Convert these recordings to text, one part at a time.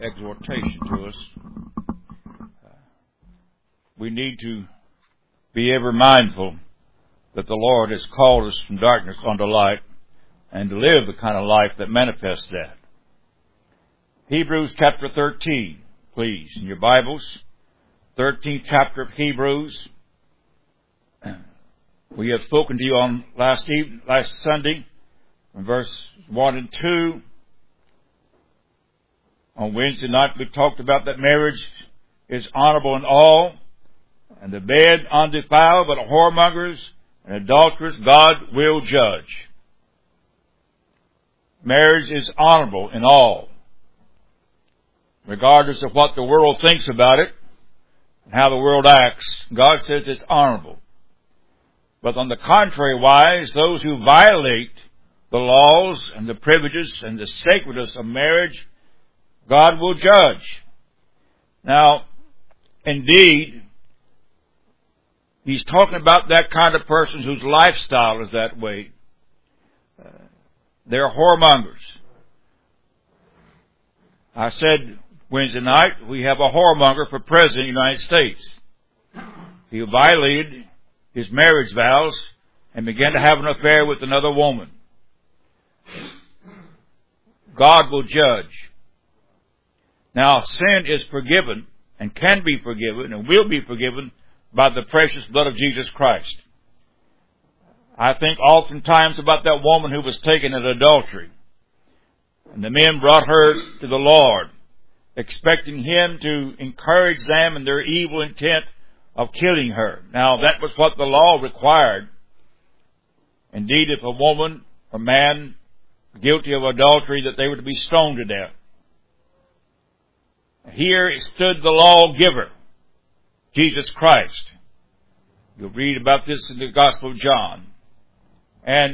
exhortation to us. We need to be ever mindful that the Lord has called us from darkness unto light and to live the kind of life that manifests that. Hebrews chapter 13, please, in your Bibles. 13th chapter of Hebrews. We have spoken to you on last Sunday, from verse 1 and 2. On Wednesday night we talked about that marriage is honorable in all, and the bed undefiled, but whoremongers and adulterers God will judge. Marriage is honorable in all, regardless of what the world thinks about it and how the world acts. God says it's honorable. But on the contrary wise, those who violate the laws and the privileges and the sacredness of marriage, God will judge. Now, indeed, he's talking about that kind of person whose lifestyle is that way. They're whoremongers. I said Wednesday night, we have a whoremonger for President of the United States. He violated his marriage vows and began to have an affair with another woman. God will judge. Now, sin is forgiven and can be forgiven and will be forgiven by the precious blood of Jesus Christ. I think oftentimes about that woman who was taken in adultery. And the men brought her to the Lord, expecting Him to encourage them in their evil intent of killing her. Now, that was what the law required. Indeed, if a woman or man guilty of adultery, that they were to be stoned to death. Here stood the lawgiver, Jesus Christ. You'll read about this in the Gospel of John. And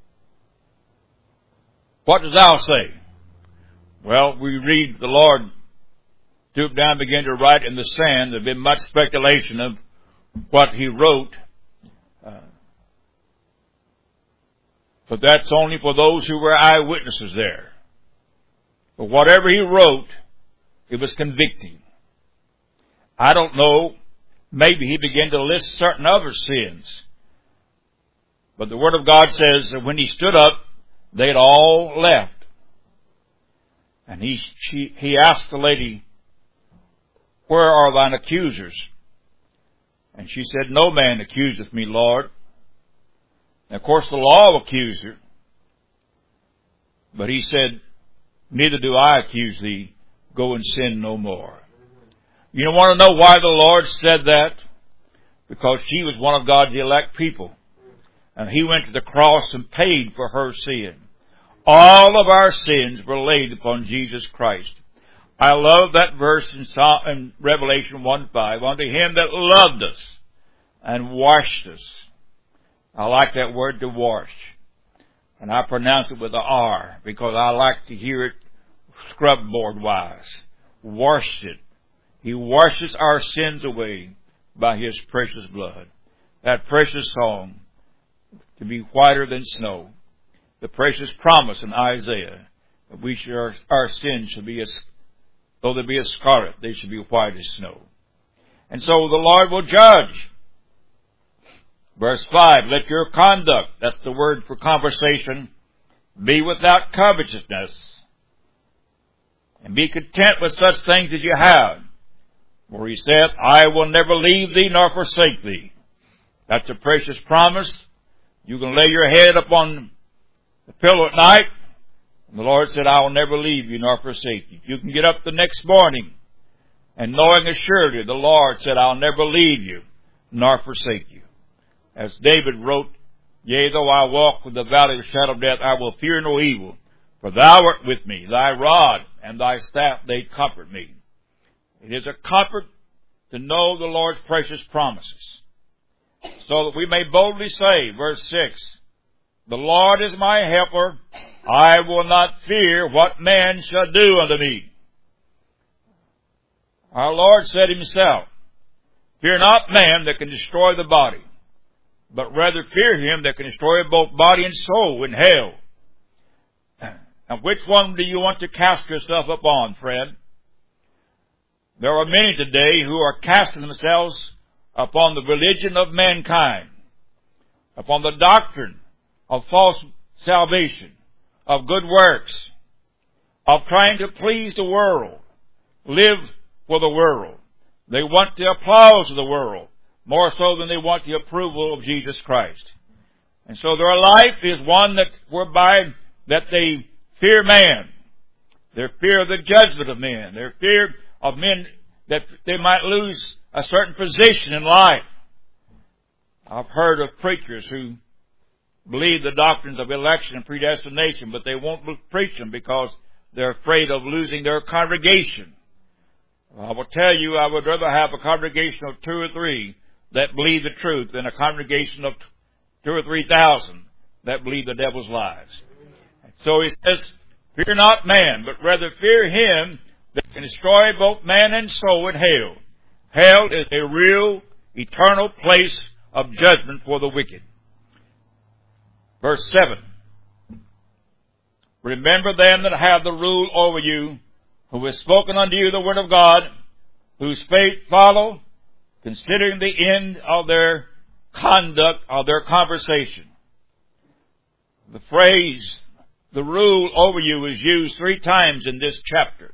what does thou say? Well, we read the Lord stooped down and began to write in the sand. There had been much speculation of what he wrote. But that's only for those who were eyewitnesses there. But whatever he wrote, it was convicting. I don't know, maybe he began to list certain other sins. But the Word of God says that when he stood up, they had all left. And he asked the lady, where are thine accusers? And she said, no man accuseth me, Lord. And of course the law accused her. But he said, neither do I accuse thee. Go and sin no more. You want to know why the Lord said that? Because she was one of God's elect people. And He went to the cross and paid for her sin. All of our sins were laid upon Jesus Christ. I love that verse in Revelation 1:5. Unto Him that loved us and washed us. I like that word, to wash. And I pronounce it with an R because I like to hear it scrubboard wise. Washed it. He washes our sins away by His precious blood. That precious song, to be whiter than snow. The precious promise in Isaiah that our sins shall be though they be as scarlet, they shall be white as snow. And so the Lord will judge. Verse 5, let your conduct, that's the word for conversation, be without covetousness. And be content with such things as you have. For He said, I will never leave thee nor forsake thee. That's a precious promise. You can lay your head upon the pillow at night, and the Lord said, I will never leave you nor forsake you. You can get up the next morning, and knowing assuredly, the Lord said, I'll never leave you nor forsake you. As David wrote, yea, though I walk through the valley of the shadow of death, I will fear no evil. For thou art with me, thy rod and thy staff, they comfort me. It is a comfort to know the Lord's precious promises, so that we may boldly say, verse 6, the Lord is my helper, I will not fear what man shall do unto me. Our Lord said Himself, fear not man that can destroy the body, but rather fear Him that can destroy both body and soul in hell. And which one do you want to cast yourself upon, friend? There are many today who are casting themselves upon the religion of mankind, upon the doctrine of false salvation, of good works, of trying to please the world, live for the world. They want the applause of the world more so than they want the approval of Jesus Christ. And so their life is one that whereby that they fear man. Their fear of the judgment of men. Their fear of men that they might lose a certain position in life. I've heard of preachers who believe the doctrines of election and predestination, but they won't preach them because they're afraid of losing their congregation. I will tell you, I would rather have a congregation of 2 or 3 that believe the truth than a congregation of 2 or 3,000 that believe the devil's lies. So he says, fear not man, but rather fear him that can destroy both man and soul in hell. Hell is a real, eternal place of judgment for the wicked. Verse 7. Remember them that have the rule over you, who has spoken unto you the word of God, whose faith follow, considering the end of their conduct, of their conversation. The phrase, the rule over you, is used 3 times in this chapter.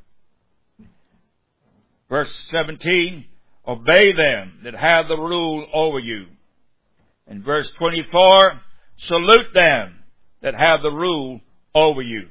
Verse 17, obey them that have the rule over you. In verse 24, salute them that have the rule over you.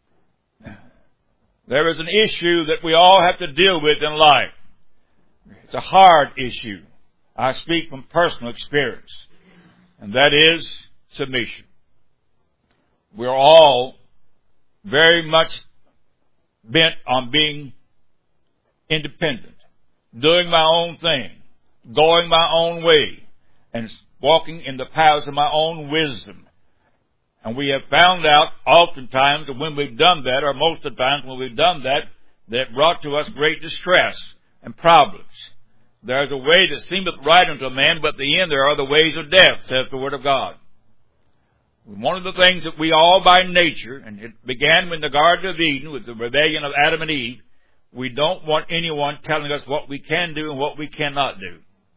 There is an issue that we all have to deal with in life. It's a hard issue. I speak from personal experience, and that is submission. We're all very much bent on being independent, doing my own thing, going my own way, and walking in the paths of my own wisdom. And we have found out oftentimes that when we've done that, or most of the times when we've done that, that brought to us great distress and problems. There's a way that seemeth right unto a man, but at the end there are the ways of death, says the Word of God. One of the things that we all by nature, and it began in the Garden of Eden with the rebellion of Adam and Eve, we don't want anyone telling us what we can do and what we cannot do.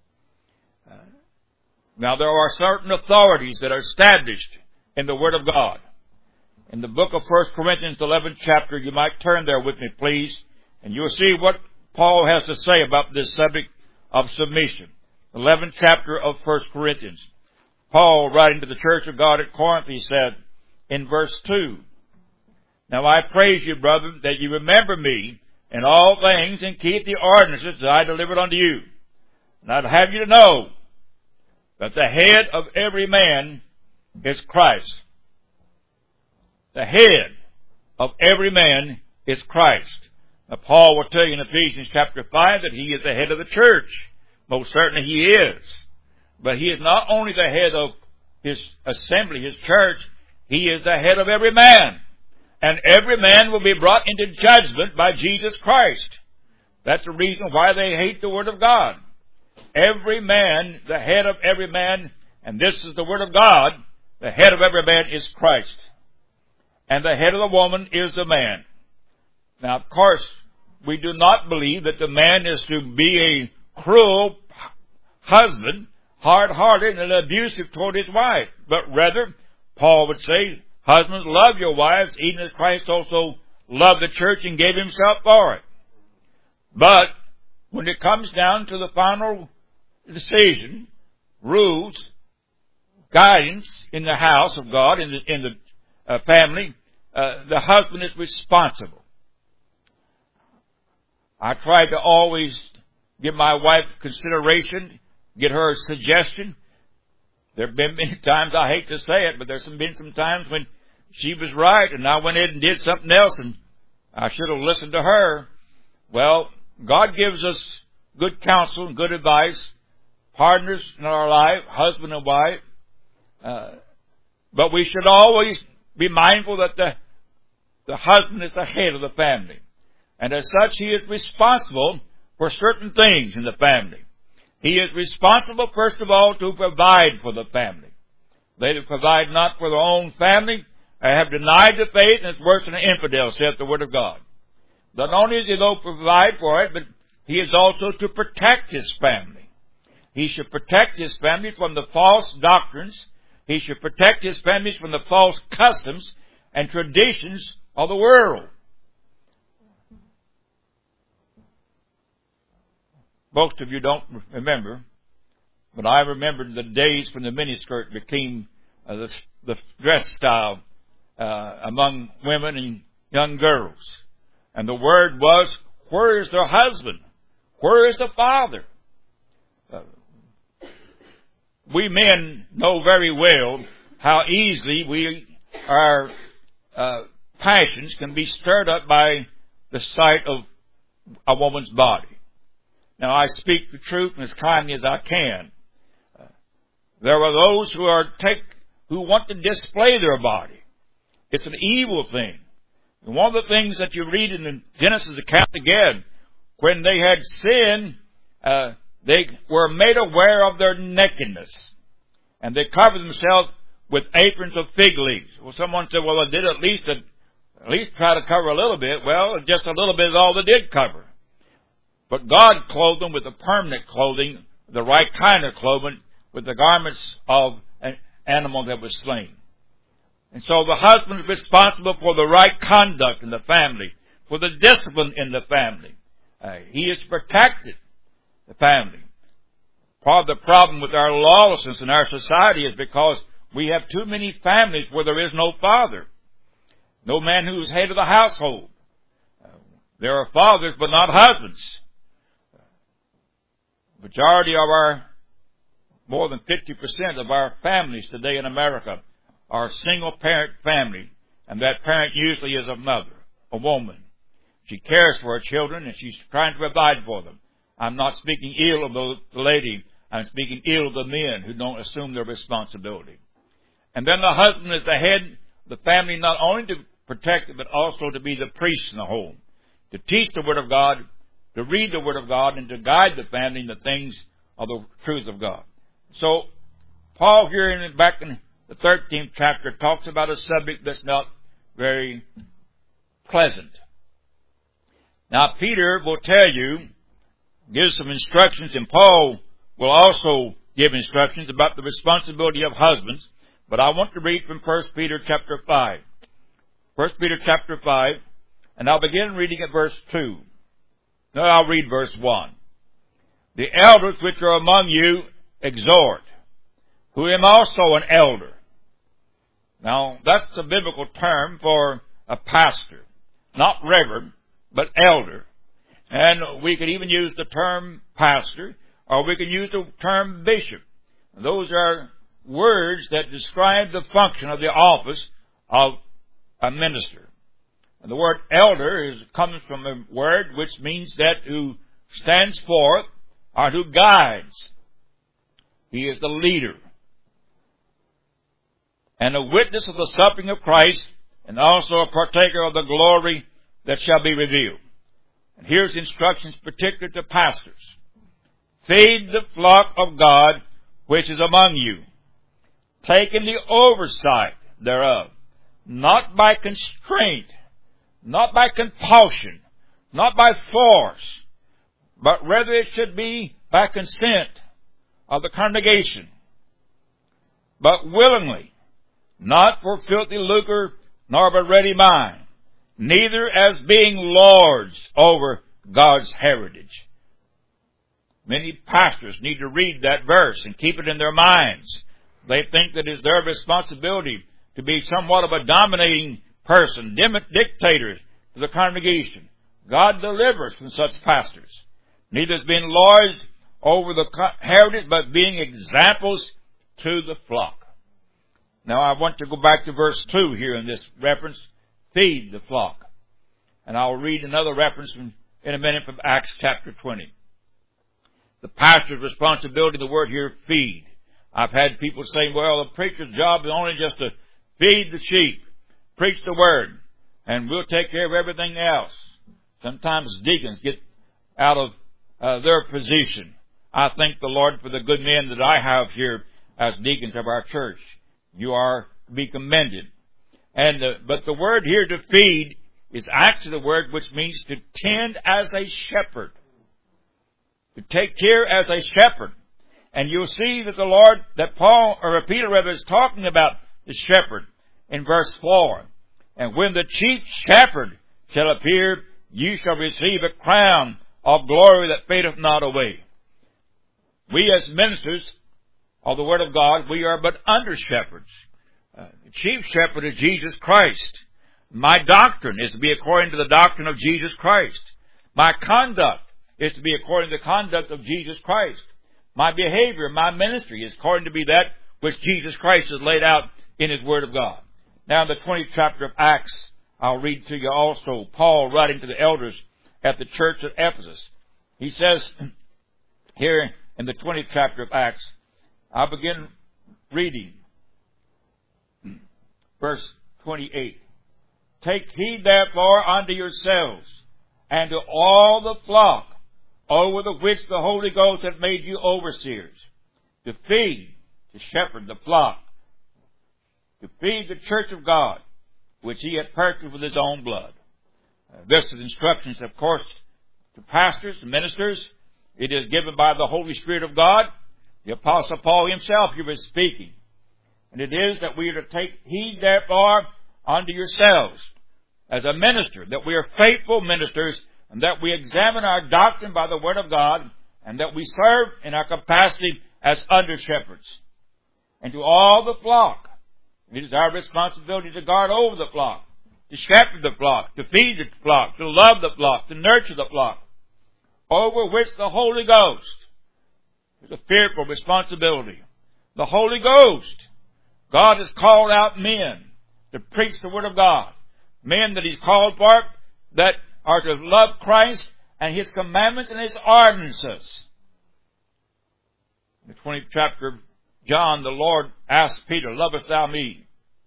Now there are certain authorities that are established in the Word of God. In the book of 1 Corinthians, 11th chapter, you might turn there with me, please, and you'll see what Paul has to say about this subject of submission. 11th chapter of 1 Corinthians. Paul, writing to the church of God at Corinth, he said, in verse 2, now I praise you, brethren, that you remember me in all things and keep the ordinances that I delivered unto you. And I'd have you to know that the head of every man is Christ. The head of every man is Christ. Now, Paul will tell you in Ephesians chapter 5 that he is the head of the church. Most certainly he is. But he is not only the head of his assembly, his church, he is the head of every man. And every man will be brought into judgment by Jesus Christ. That's the reason why they hate the Word of God. Every man, the head of every man, and this is the Word of God, the head of every man is Christ. And the head of the woman is the man. Now, of course, we do not believe that the man is to be a cruel husband, hard-hearted and abusive toward his wife. But rather, Paul would say, husbands, love your wives, even as Christ also loved the church and gave himself for it. But when it comes down to the final decision, rules, guidance in the house of God, in the family, the husband is responsible. I try to always give my wife consideration, get her a suggestion. There have been many times, I hate to say it, but there's been some times when she was right and I went in and did something else and I should have listened to her. Well, God gives us good counsel and good advice, partners in our life, husband and wife. But we should always be mindful that the husband is the head of the family. And as such, he is responsible for certain things in the family. He is responsible, first of all, to provide for the family. They that provide not for their own family have denied the faith, and it's worse than an infidel, saith the Word of God. Not only does he though provide for it, but he is also to protect his family. He should protect his family from the false doctrines. He should protect his families from the false customs and traditions of the world. Most of you don't remember, but I remember the days when the miniskirt became the dress style among women and young girls. And the word was, where is their husband? Where is the father? We men know very well how easily our passions can be stirred up by the sight of a woman's body. Now, I speak the truth as kindly as I can. There are those who want to display their body. It's an evil thing. And one of the things that you read in the Genesis account again, when they had sinned, they were made aware of their nakedness. And they covered themselves with aprons of fig leaves. Well, someone said, well, they did at least try to cover a little bit. Well, just a little bit is all they did cover. But God clothed them with the permanent clothing, the right kind of clothing, with the garments of an animal that was slain. And so the husband is responsible for the right conduct in the family, for the discipline in the family. He is protected, the family. Part of the problem with our lawlessness in our society is because we have too many families where there is no father, no man who is head of the household. There are fathers, but not husbands. Majority of more than 50% of our families today in America are single-parent family, and that parent usually is a mother, a woman. She cares for her children, and she's trying to provide for them. I'm not speaking ill of the lady. I'm speaking ill of the men who don't assume their responsibility. And then the husband is the head of the family, not only to protect it, but also to be the priest in the home, to teach the Word of God, to read the Word of God, and to guide the family in the things of the truth of God. So, Paul here back in the 13th chapter talks about a subject that's not very pleasant. Now, Peter will tell you, give some instructions, and Paul will also give instructions about the responsibility of husbands. But I want to read from 1 Peter chapter 5. 1 Peter chapter 5, and I'll begin reading at verse 2. No, I'll read verse 1. The elders which are among you exhort, who am also an elder. Now, that's the biblical term for a pastor. Not reverend, but elder. And we could even use the term pastor, or we could use the term bishop. Those are words that describe the function of the office of a minister. And the word elder comes from a word which means that who stands forth or who guides. He is the leader. And a witness of the suffering of Christ, and also a partaker of the glory that shall be revealed. And here's instructions particular to pastors. Feed the flock of God which is among you, taking the oversight thereof, not by constraint, not by compulsion, not by force, but rather it should be by consent of the congregation, but willingly, not for filthy lucre, nor of a ready mind, neither as being lords over God's heritage. Many pastors need to read that verse and keep it in their minds. They think that it's their responsibility to be somewhat of a dominating person, dictators to the congregation. God delivers from such pastors. Neither as being lords over the heritage, but being examples to the flock. Now I want to go back to verse 2 here in this reference. Feed the flock. And I'll read another reference in a minute from Acts chapter 20. The pastor's responsibility, the word here, feed. I've had people saying, well, the preacher's job is only just to feed the sheep, preach the word, and we'll take care of everything else. Sometimes deacons get out of their position. I thank the Lord for the good men that I have here as deacons of our church. You are to be commended. But the word here to feed is actually the word which means to tend as a shepherd. to take care as a shepherd. And you'll see that Peter is talking about the shepherd in verse 4. And when the chief shepherd shall appear, you shall receive a crown of glory that fadeth not away. We as ministers of the Word of God, we are but under shepherds. The chief shepherd is Jesus Christ. My doctrine is to be according to the doctrine of Jesus Christ. My conduct is to be according to the conduct of Jesus Christ. My behavior, my ministry is according to be that which Jesus Christ has laid out in His Word of God. Now in the 20th chapter of Acts, I'll read to you also Paul writing to the elders at the church at Ephesus. He says here in the 20th chapter of Acts, I'll begin reading verse 28. Take heed therefore unto yourselves and to all the flock over the which the Holy Ghost hath made you overseers, to feed, to shepherd the flock, to feed the church of God, which He hath purchased with His own blood. This is instructions, of course, to pastors and ministers. It is given by the Holy Spirit of God. The Apostle Paul himself here was speaking. And it is that we are to take heed therefore unto yourselves as a minister, that we are faithful ministers, and that we examine our doctrine by the Word of God, and that we serve in our capacity as under shepherds. And to all the flock, it is our responsibility to guard over the flock, to shepherd the flock, to feed the flock, to love the flock, to nurture the flock, over which the Holy Ghost is a fearful responsibility. The Holy Ghost. God has called out men to preach the Word of God. Men that He's called for that are to love Christ and His commandments and His ordinances. In the 20th chapter of John, the Lord asked Peter, lovest thou me?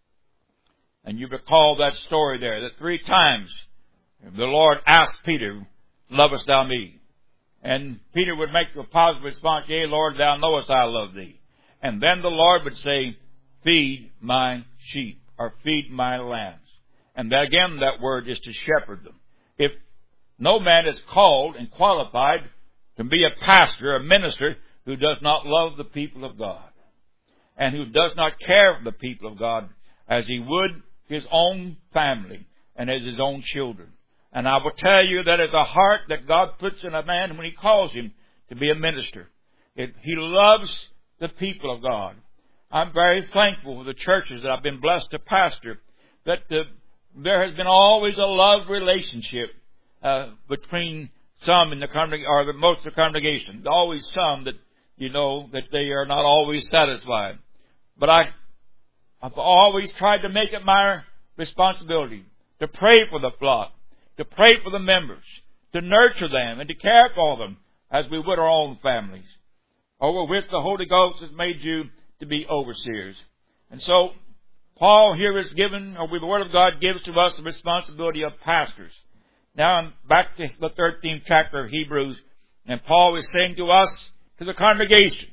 And you recall that story there, that 3 times the Lord asked Peter, lovest thou me? And Peter would make a positive response, yea, Lord, thou knowest I love thee. And then the Lord would say, feed my sheep, or feed my lambs. And again, that word is to shepherd them. If no man is called and qualified to be a pastor, a minister, who does not love the people of God, and who does not care for the people of God as he would his own family and as his own children. And I will tell you that is a heart that God puts in a man when He calls him to be a minister. He loves the people of God. I'm very thankful for the churches that I've been blessed to pastor, that there has been always a love relationship between some in the congregation, or most of the congregation. Always some that, that they are not always satisfied. But I've always tried to make it my responsibility to pray for the flock, to pray for the members, to nurture them and to care for them as we would our own families, over which the Holy Ghost has made you to be overseers. And so Paul here is given, or the Word of God gives to us the responsibility of pastors. Now I'm back to the 13th chapter of Hebrews, and Paul is saying to us, to the congregation,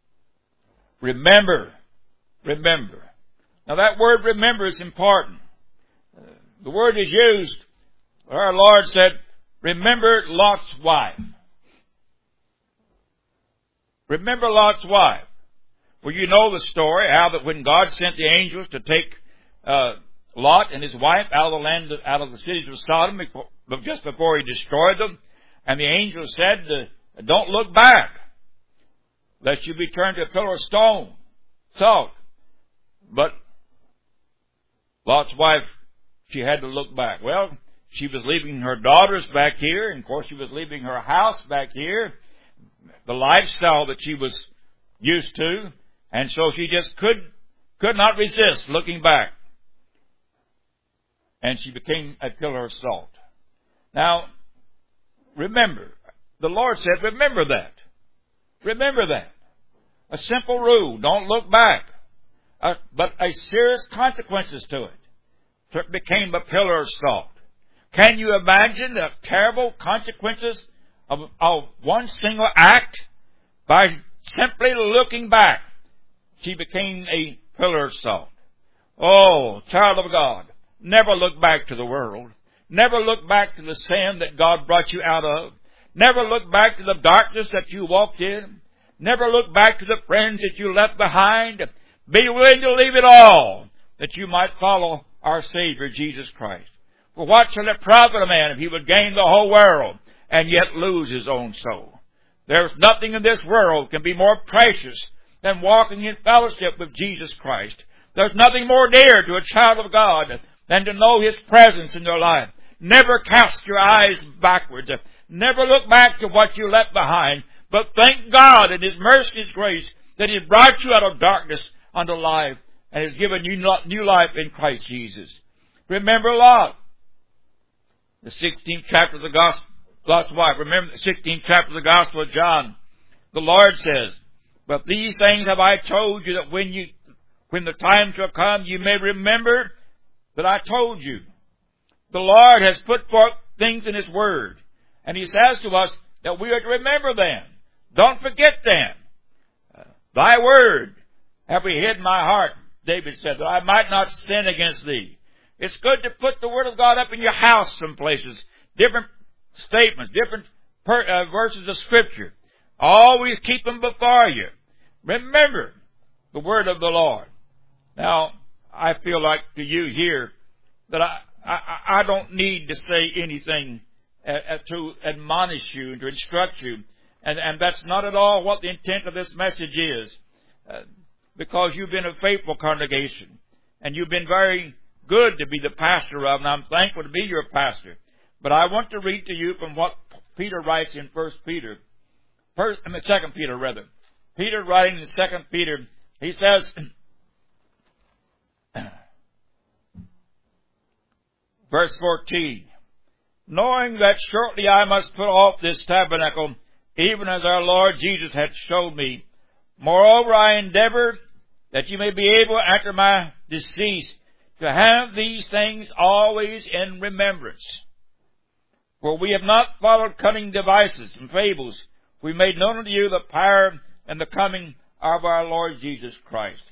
remember. Now that word remember is important. The word is used, our Lord said, remember Lot's wife. Remember Lot's wife. Well, you know the story, how that when God sent the angels to take Lot and his wife out of the land, out of the cities of Sodom, just before He destroyed them, and the angel said, don't look back, lest you be turned to a pillar of stone, salt. But Lot's wife, she had to look back. Well, she was leaving her daughters back here, and of course she was leaving her house back here, the lifestyle that she was used to, and so she just could not resist looking back. And she became a pillar of salt. Now, remember, the Lord said, remember that. Remember that. A simple rule, don't look back. But a serious consequences to it. So it became a pillar of salt. Can you imagine the terrible consequences of one single act? By simply looking back, she became a pillar of salt. Oh, child of God, never look back to the world. Never look back to the sin that God brought you out of. Never look back to the darkness that you walked in. Never look back to the friends that you left behind. Be willing to leave it all that you might follow our Savior, Jesus Christ. For what shall it profit a man if he would gain the whole world and yet lose his own soul? There's nothing in this world can be more precious than walking in fellowship with Jesus Christ. There's nothing more dear to a child of God than to know His presence in their life. Never cast your eyes backwards. Never look back to what you left behind. But thank God in His mercy and His grace that He brought you out of darkness unto life and has given you new life in Christ Jesus. Remember Lot. The 16th chapter of the Gospel, Lot's wife. Remember the 16th chapter of the Gospel of John. The Lord says, but these things have I told you that when the time shall come, you may remember that I told you. The Lord has put forth things in His Word. And He says to us that we are to remember them. Don't forget them. Thy Word have we hid in my heart, David said, that I might not sin against Thee. It's good to put the Word of God up in your house some places. Different statements, different verses of Scripture. Always keep them before you. Remember the Word of the Lord. Now, I feel like to you here that I don't need to say anything to admonish you and to instruct you. And that's not at all what the intent of this message is. Because you've been a faithful congregation. And you've been very good to be the pastor of, and I'm thankful to be your pastor. But I want to read to you from what Peter writes in 2 Peter rather. Peter writing in 2 Peter, he says, verse 14, knowing that shortly I must put off this tabernacle, even as our Lord Jesus hath showed me. Moreover, I endeavor that you may be able, after my decease, to have these things always in remembrance. For we have not followed cunning devices and fables. We made known unto you the power and the coming of our Lord Jesus Christ.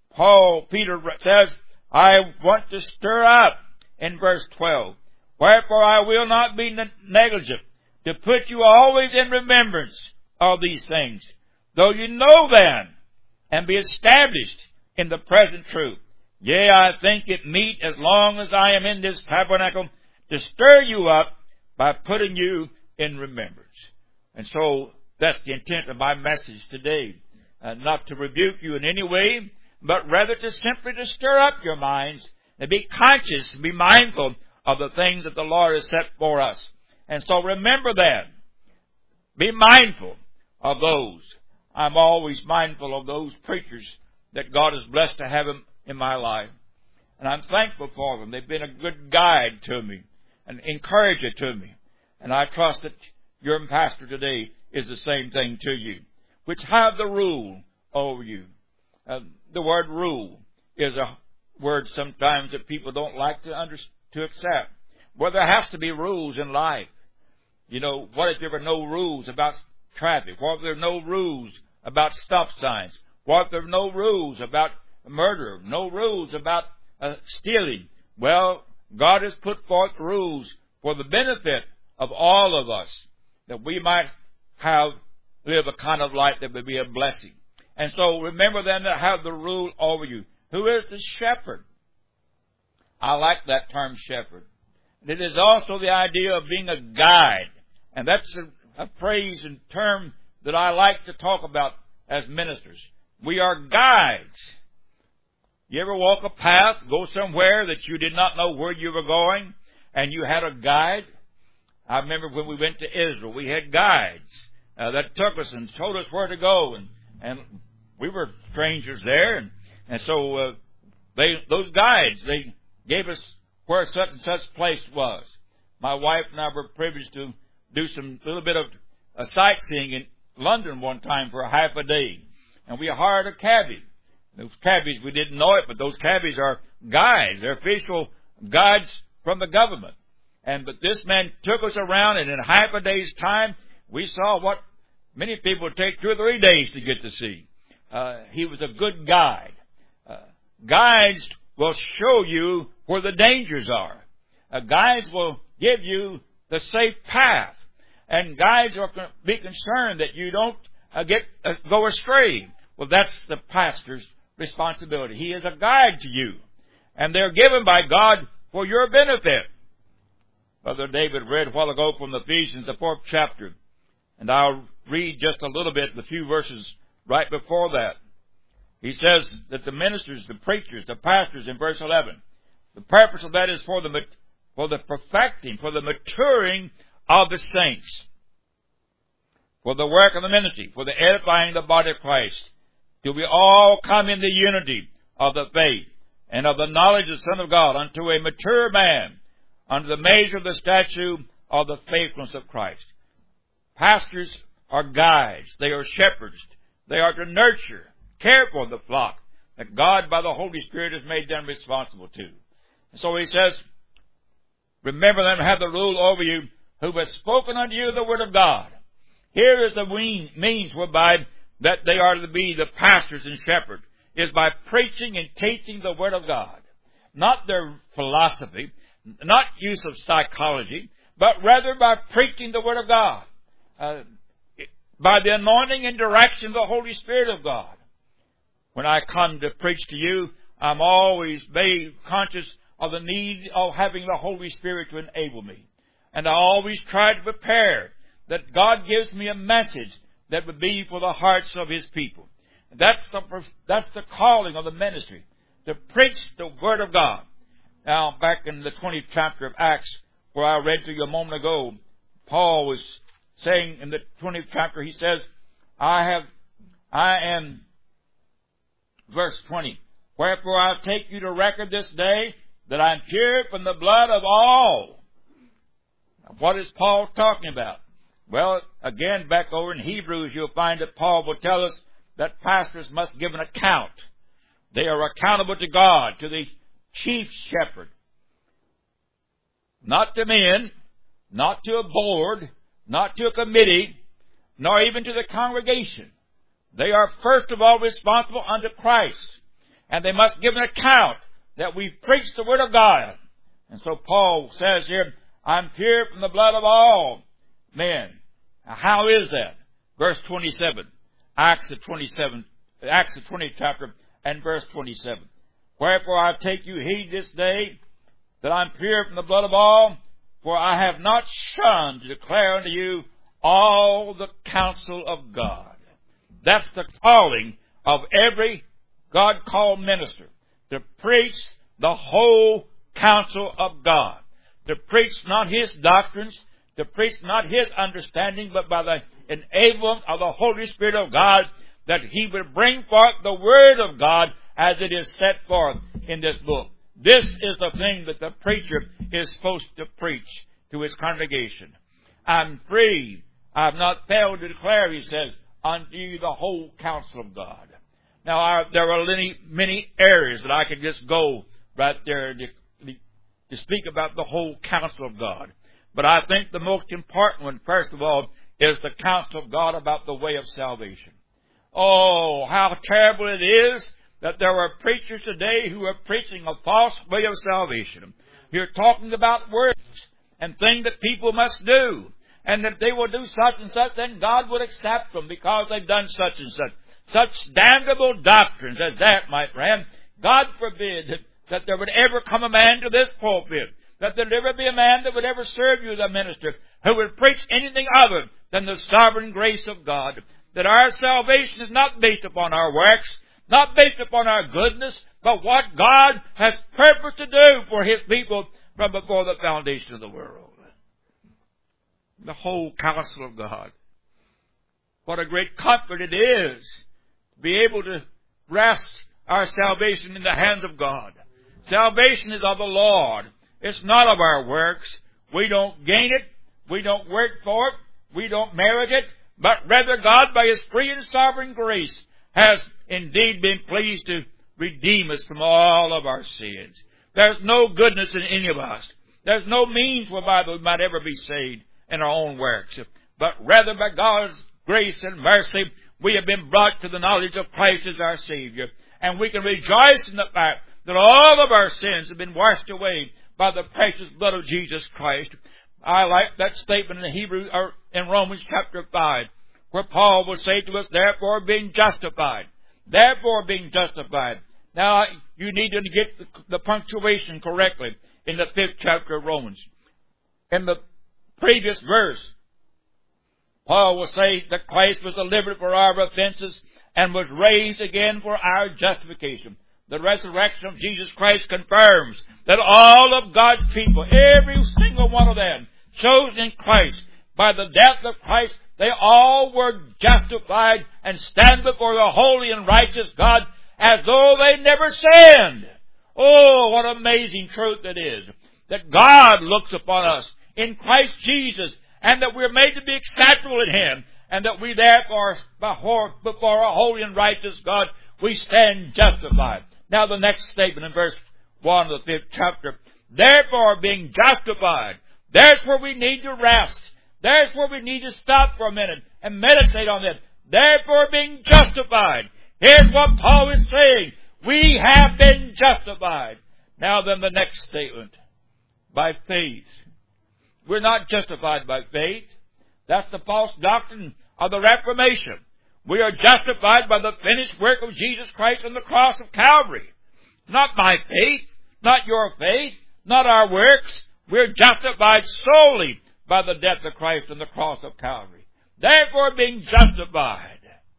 Peter says, I want to stir up in verse 12. Wherefore I will not be negligent to put you always in remembrance of these things, though you know them and be established in the present truth. Yea, I think it meet, as long as I am in this tabernacle, to stir you up by putting you in remembrance. And so that's the intent of my message today. Not to rebuke you in any way, but rather to simply to stir up your minds and be conscious, be mindful of the things that the Lord has set for us. And so remember that. Be mindful of those. I'm always mindful of those preachers that God has blessed to have them in my life. And I'm thankful for them. They've been a good guide to me, an encourager to me. And I trust that your pastor today is the same thing to you, which have the rule over you. The word rule is a word sometimes that people don't like to accept. Well, there has to be rules in life. You know, what if there were no rules about traffic? What if there were no rules about stop signs? What if there were no rules about murder? No rules about stealing? Well, God has put forth rules for the benefit of all of us, that we might live a kind of life that would be a blessing. And so remember then to have the rule over you. Who is the shepherd? I like that term, shepherd. It is also the idea of being a guide. And that's a phrase and term that I like to talk about as ministers. We are guides. You ever walk a path, go somewhere that you did not know where you were going, and you had a guide? I remember when we went to Israel, we had guides that took us and told us where to go, and we were strangers there, and so those guides, they gave us where such and such place was. My wife and I were privileged to do some little bit of sightseeing in London one time for a half a day, and we hired a cabbie. Those cabbies, we didn't know it, but those cabbies are guides. They're official guides from the government. But this man took us around, and in half a day's time, we saw what many people would take 2 or 3 days to get to see. He was a good guide. Guides will show you where the dangers are. Guides will give you the safe path. And guides are be concerned that you don't go astray. Well, that's the pastor's responsibility. He is a guide to you. And they're given by God for your benefit. Brother David read a while ago from Ephesians, the 4th chapter. And I'll read just a little bit, the few verses right before that. He says that the ministers, the preachers, the pastors in verse 11, the purpose of that is for the perfecting, for the maturing of the saints, for the work of the ministry, for the edifying of the body of Christ, till we all come in the unity of the faith and of the knowledge of the Son of God, unto a mature man, under the measure of the stature of the faithfulness of Christ. Pastors are guides. They are shepherds. They are to nurture, care for the flock that God, by the Holy Spirit, has made them responsible to. And so he says, remember them, have the rule over you, who has spoken unto you the word of God. Here is the means whereby that they are to be the pastors and shepherds, is by preaching and teaching the word of God. Not their philosophy, not use of psychology, but rather by preaching the word of God. By the anointing and direction of the Holy Spirit of God. When I come to preach to you, I'm always very conscious of the need of having the Holy Spirit to enable me. And I always try to prepare that God gives me a message that would be for the hearts of His people. That's the calling of the ministry, to preach the Word of God. Now, back in the 20th chapter of Acts, where I read to you a moment ago, Paul was saying in the 20th chapter, he says, I am, verse 20, wherefore I take you to record this day that I am pure from the blood of all. Now, what is Paul talking about? Well, again, back over in Hebrews, you'll find that Paul will tell us that pastors must give an account. They are accountable to God, to the chief shepherd. Not to men, not to a board, not to a committee, nor even to the congregation. They are first of all responsible unto Christ. And they must give an account that we've preached the Word of God. And so Paul says here, I'm pure from the blood of all men. Now, how is that? Verse 27. Acts the 20th chapter and verse 27. Wherefore I take you heed this day that I'm pure from the blood of all, for I have not shunned to declare unto you all the counsel of God. That's the calling of every God-called minister, to preach the whole counsel of God, to preach not his doctrines, to preach not his understanding, but by the enablement of the Holy Spirit of God, that He would bring forth the Word of God as it is set forth in this book. This is the thing that the preacher is supposed to preach to his congregation. I'm free. I have not failed to declare, he says, unto you the whole counsel of God. Now, there are many areas that I could just go right there to speak about the whole counsel of God. But I think the most important one, first of all, is the counsel of God about the way of salvation. Oh, how terrible it is that there are preachers today who are preaching a false way of salvation. You're talking about works and things that people must do, and that they will do such and such, then God would accept them because they've done such and such. Such damnable doctrines as that, my friend. God forbid that there would ever come a man to this pulpit, that there would ever be a man that would ever serve you as a minister who would preach anything other than the sovereign grace of God. That our salvation is not based upon our works, not based upon our goodness, but what God has purposed to do for His people from before the foundation of the world. The whole counsel of God. What a great comfort it is to be able to rest our salvation in the hands of God. Salvation is of the Lord. It's not of our works. We don't gain it. We don't work for it. We don't merit it. But rather God, by His free and sovereign grace, has indeed been pleased to redeem us from all of our sins. There's no goodness in any of us. There's no means whereby we might ever be saved in our own works. But rather by God's grace and mercy, we have been brought to the knowledge of Christ as our Savior. And we can rejoice in the fact that all of our sins have been washed away by the precious blood of Jesus Christ. I like that statement in Hebrews or in Romans chapter 5, where Paul will say to us, therefore being justified. Therefore being justified. Now, you need to get the punctuation correctly in the 5th chapter of Romans. In the previous verse, Paul will say that Christ was delivered for our offenses and was raised again for our justification. The resurrection of Jesus Christ confirms that all of God's people, every single one of them, chosen in Christ, by the death of Christ, they all were justified and stand before the holy and righteous God as though they never sinned. Oh, what amazing truth it is, that God looks upon us in Christ Jesus, and that we're made to be acceptable in Him, and that we therefore, before a holy and righteous God, we stand justified. Now the next statement in verse 1 of the 5th chapter. Therefore, being justified, there's where we need to rest. There's where we need to stop for a minute and meditate on it. Therefore, being justified. Here's what Paul is saying. We have been justified. Now then the next statement. By faith. We're not justified by faith. That's the false doctrine of the Reformation. We are justified by the finished work of Jesus Christ on the cross of Calvary. Not by faith, not your faith, not our works. We're justified solely by the death of Christ on the cross of Calvary. Therefore, being justified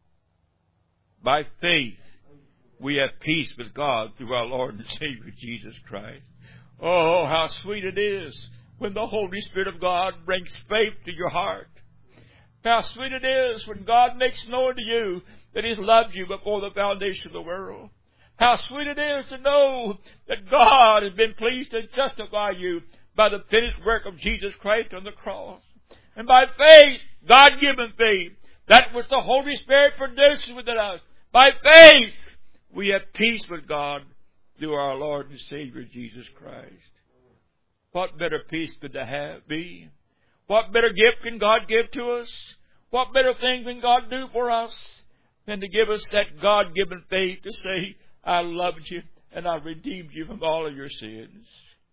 by faith, we have peace with God through our Lord and Savior Jesus Christ. Oh, how sweet it is when the Holy Spirit of God brings faith to your heart. How sweet it is when God makes known to you that He's loved you before the foundation of the world. How sweet it is to know that God has been pleased to justify you by the finished work of Jesus Christ on the cross. And by faith, God-given faith, that which the Holy Spirit produces within us, by faith, we have peace with God through our Lord and Savior Jesus Christ. What better peace could there be? What better gift can God give to us? What better thing can God do for us than to give us that God-given faith to say, I loved you and I redeemed you from all of your sins.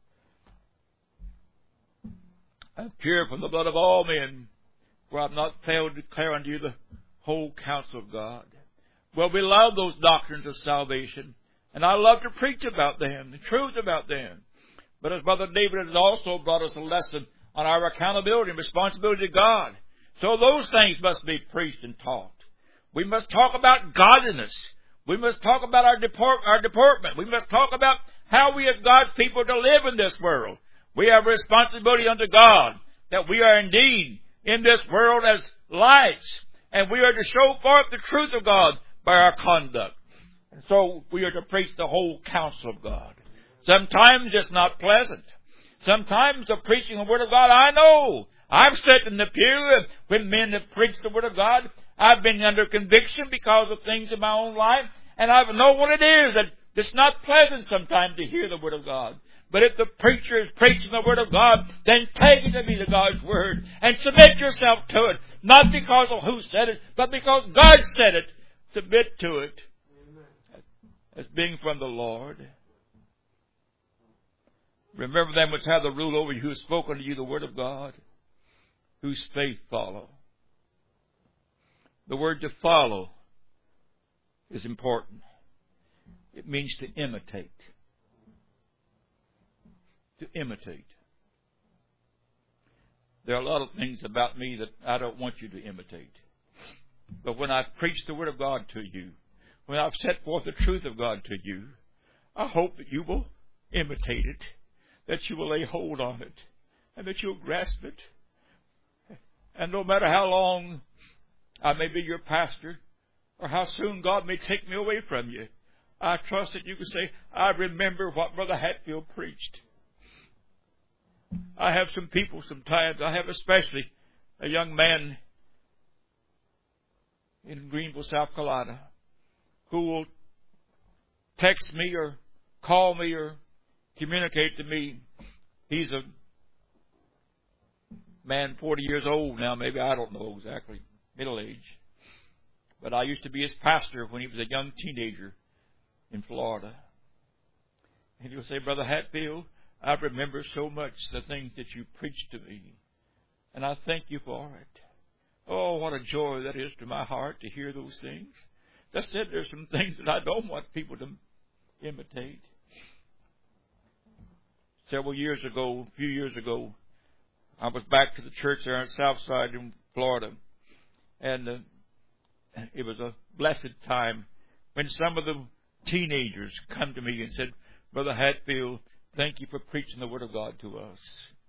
I'm pure from the blood of all men, for I have not failed to declare unto you the whole counsel of God. Well, we love those doctrines of salvation, and I love to preach about them, the truth about them. But as Brother David has also brought us a lesson on our accountability and responsibility to God. So those things must be preached and taught. We must talk about godliness. We must talk about our deportment. We must talk about how we as God's people to live in this world. We have a responsibility unto God that we are indeed in this world as lights, and we are to show forth the truth of God by our conduct. And so we are to preach the whole counsel of God. Sometimes it's not pleasant. Sometimes the preaching of the Word of God, I know. I've sat in the pew when men have preached the Word of God. I've been under conviction because of things in my own life, and I know what it is. That it's not pleasant sometimes to hear the Word of God. But if the preacher is preaching the Word of God, then take it to be the God's Word and submit yourself to it. Not because of who said it, but because God said it. Submit to it as being from the Lord. Remember them which have the rule over you, who have spoken to you the Word of God, whose faith follow. The word to follow is important. It means to imitate. To imitate. There are a lot of things about me that I don't want you to imitate. But when I've preached the Word of God to you, when I've set forth the truth of God to you, I hope that you will imitate it, that you will lay hold on it, and that you'll grasp it. And no matter how long I may be your pastor, or how soon God may take me away from you, I trust that you can say, I remember what Brother Hatfield preached. I have some people sometimes, I have especially a young man in Greenville, South Carolina, who will text me or call me or communicate to me. He's a man 40 years old now, maybe, I don't know exactly, middle age. But I used to be his pastor when he was a young teenager in Florida. And he'll say, Brother Hatfield, I remember so much the things that you preached to me, and I thank you for it. Oh, what a joy that is to my heart to hear those things. As I said, there's some things that I don't want people to imitate. A few years ago, I was back to the church there on South Side in Florida, and it was a blessed time when some of the teenagers come to me and said, Brother Hatfield, thank you for preaching the Word of God to us.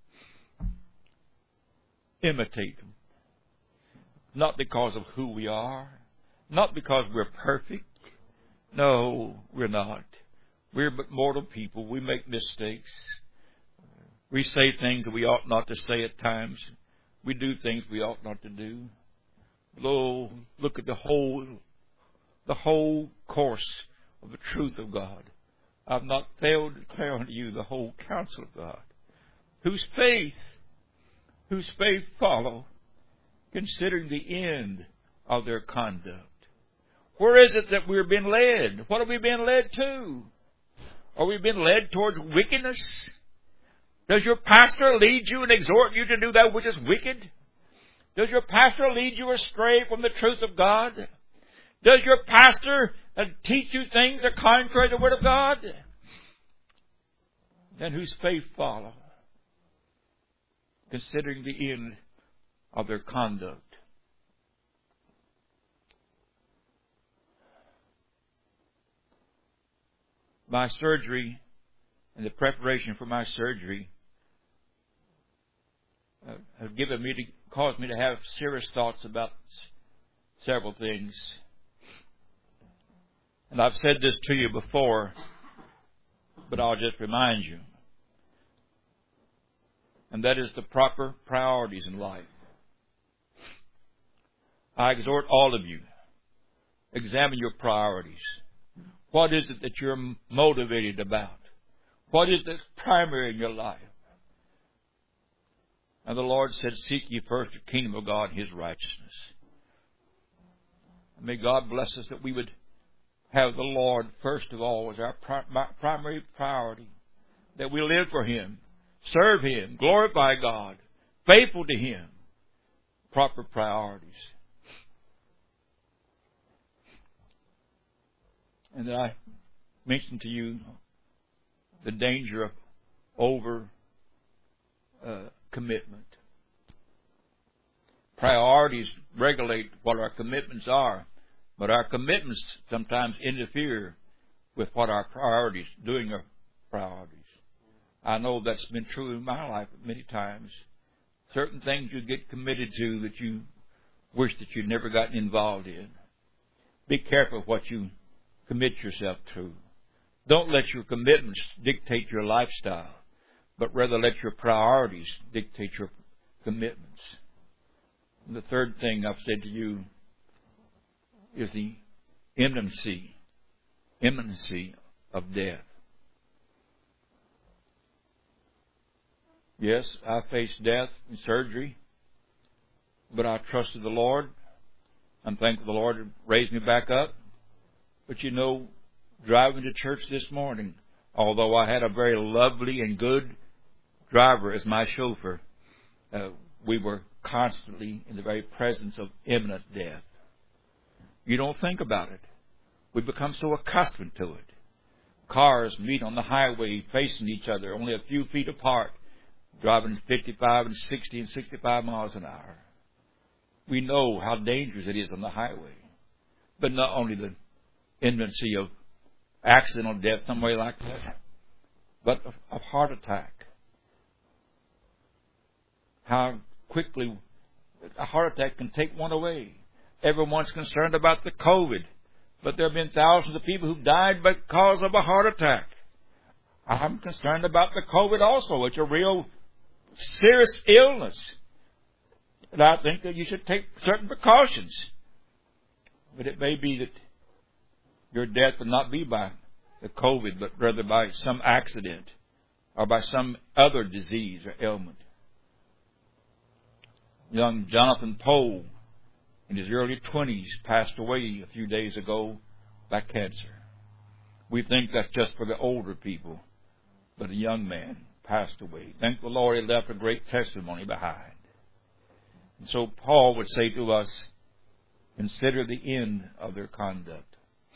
Imitate them. Not because of who we are, not because we're perfect. No, we're not. We're but mortal people. We make mistakes. We say things that we ought not to say at times. We do things we ought not to do. Oh, look at the whole course of the truth of God. I've not failed to declare unto you the whole counsel of God. Whose faith follow, considering the end of their conduct. Where is it that we're being led? What have we been led to? Are we being led towards wickedness? Does your pastor lead you and exhort you to do that which is wicked? Does your pastor lead you astray from the truth of God? Does your pastor teach you things that are contrary to the Word of God? Then whose faith follow, considering the end of their conduct. My surgery and the preparation for my surgery have caused me to have serious thoughts about several things. And I've said this to you before, but I'll just remind you. And that is the proper priorities in life. I exhort all of you, examine your priorities. What is it that you're motivated about? What is that's primary in your life? And the Lord said, seek ye first the kingdom of God and His righteousness. And may God bless us that we would have the Lord first of all as our primary priority. That we live for Him, serve Him, glorify God, faithful to Him. Proper priorities. And that I mentioned to you the danger of over commitment. Priorities regulate what our commitments are, but our commitments sometimes interfere with what our priorities, doing our priorities. I know that's been true in my life many times. Certain things you get committed to that you wish that you'd never gotten involved in. Be careful what you commit yourself to. Don't let your commitments dictate your lifestyle, but rather let your priorities dictate your commitments. And the third thing I've said to you is the imminency of death. Yes, I faced death in surgery, but I trusted the Lord. I'm thankful the Lord raised me back up. But you know, driving to church this morning, although I had a very lovely and good driver as my chauffeur, we were constantly in the very presence of imminent death. You don't think about it. We become so accustomed to it. Cars meet on the highway facing each other, only a few feet apart, driving 55 and 60 and 65 miles an hour. We know how dangerous it is on the highway. But not only the imminency of accidental death, some way like that, but of heart attack. How quickly a heart attack can take one away. Everyone's concerned about the COVID, but there have been thousands of people who've died because of a heart attack. I'm concerned about the COVID also. It's a real serious illness. And I think that you should take certain precautions. But it may be that your death will not be by the COVID, but rather by some accident or by some other disease or ailment. Young Jonathan Poe, in his early 20s, passed away a few days ago by cancer. We think that's just for the older people, but a young man passed away. Thank the Lord he left a great testimony behind. And so Paul would say to us, consider the end of their conduct.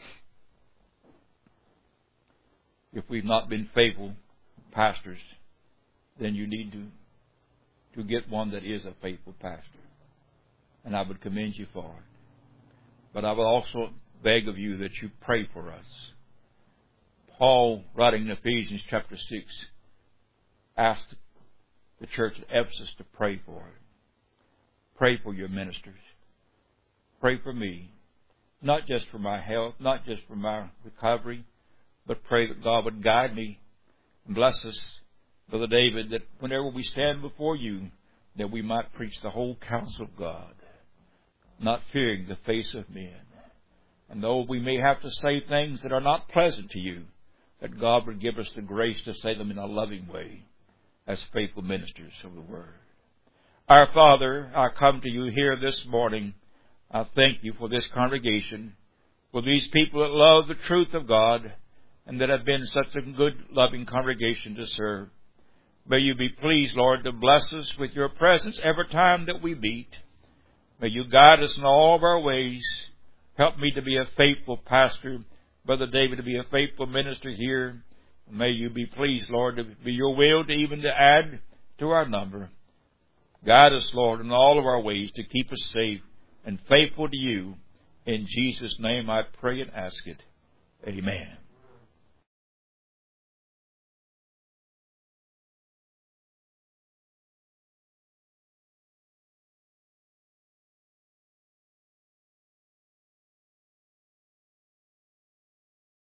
If we've not been faithful pastors, then you need to get one that is a faithful pastor. And I would commend you for it. But I would also beg of you that you pray for us. Paul, writing in Ephesians chapter 6, asked the church at Ephesus to pray for it. Pray for your ministers. Pray for me. Not just for my health, not just for my recovery, but pray that God would guide me and bless us, Brother David, that whenever we stand before you, that we might preach the whole counsel of God, not fearing the face of men. And though we may have to say things that are not pleasant to you, that God would give us the grace to say them in a loving way as faithful ministers of the Word. Our Father, I come to you here this morning. I thank you for this congregation, for these people that love the truth of God, and that have been such a good, loving congregation to serve. May you be pleased, Lord, to bless us with your presence every time that we meet. May you guide us in all of our ways. Help me to be a faithful pastor, Brother David to be a faithful minister here. May you be pleased, Lord, to be your will to even to add to our number. Guide us, Lord, in all of our ways to keep us safe and faithful to you. In Jesus' name I pray and ask it. Amen.